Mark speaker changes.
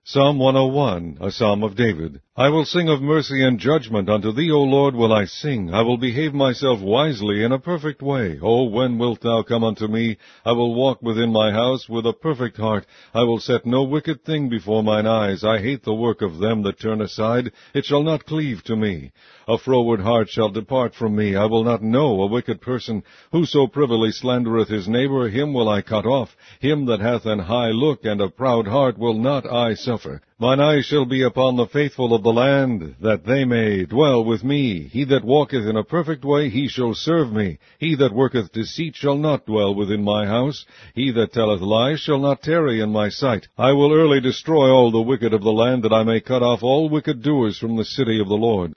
Speaker 1: Psalm 101, a psalm of David. I will sing of mercy and judgment. Unto thee, O Lord, will I sing. I will behave myself wisely in a perfect way. O when wilt thou come unto me? I will walk within my house with a perfect heart. I will set no wicked thing before mine eyes. I hate the work of them that turn aside. It shall not cleave to me. A froward heart shall depart from me. I will not know a wicked person. Whoso privily slandereth his neighbor, him will I cut off. Him that hath an high look and a proud heart will not I suffer. Mine eyes shall be upon the faithful of the land, that they may dwell with me. He that walketh in a perfect way, he shall serve me. He that worketh deceit shall not dwell within my house. He that telleth lies shall not tarry in my sight. I will early destroy all the wicked of the land, that I may cut off all wicked doers from the city of the Lord.